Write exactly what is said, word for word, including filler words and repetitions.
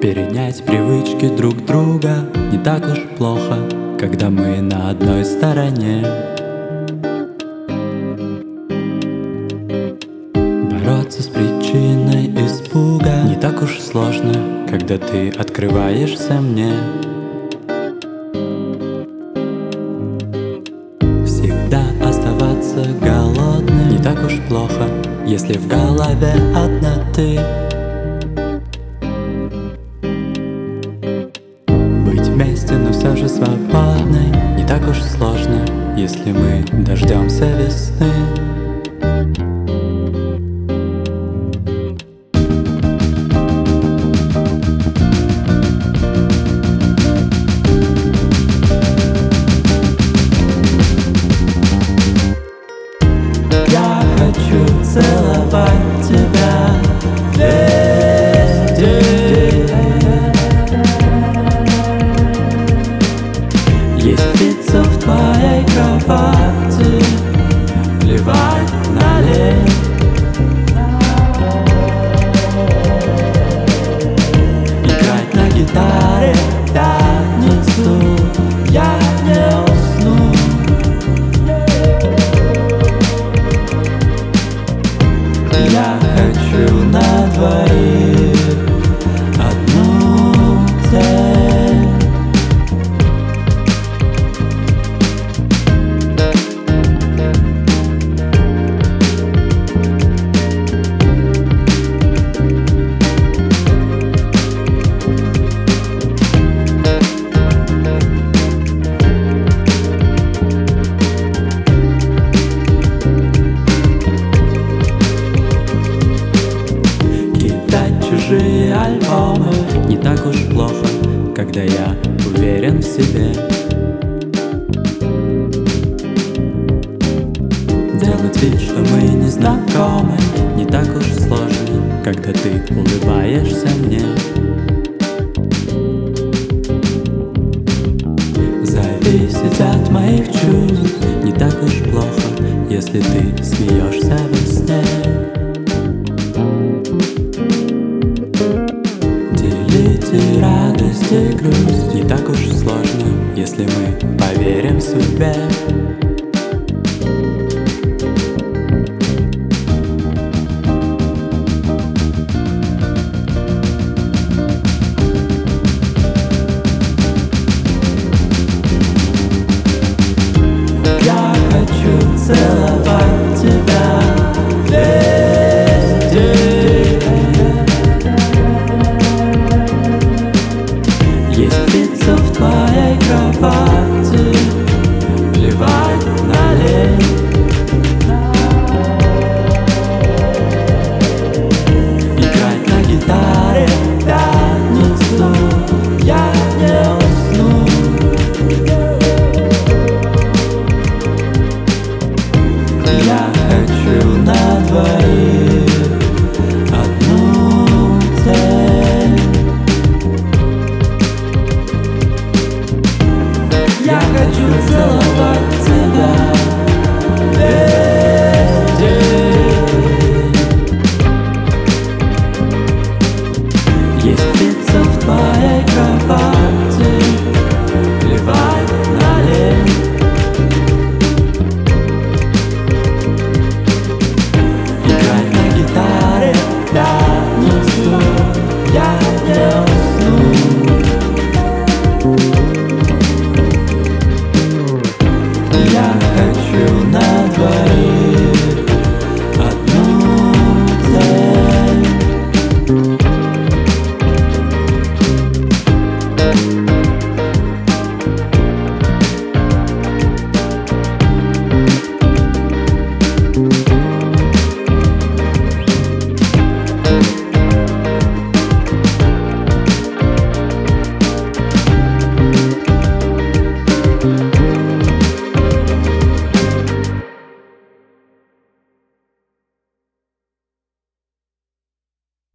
Перенять привычки друг друга не так уж плохо, когда мы на одной стороне. Бороться с причиной испуга не так уж сложно, когда ты открываешься мне. Всегда оставаться голодным не так уж плохо, если в голове одна ты. Быть вместе, но все же свободной не так уж сложно, если мы дождемся весны. Я хочу целовать тебя весь день. Есть пицца в твоей кровати, плевать на лень. Играть на гитаре пятницу я не усну. Я хочу на двоих одну цель. Чужие альбомы не так уж плохо, когда я уверен в себе. Делать вид, что мы не знакомы, не так уж сложно, когда ты улыбаешься мне. Зависеть от моих чувств не так уж плохо, если ты смеешься во сне. Делите радость и грусть не так уж сложно, если мы поверим судьбе. Я хочу целовать тебя весь день. Есть пицца в твоей кровати, плевать на лень. Играть на гитаре пятницу я не усну. Я хочу на двоих одну цель. Я хочу целовать тебя весь день. Есть пицца в твоей кровати, плевать на лень. Играть на гитаре пятницу я не усну. Я хочу на двоих одну цель.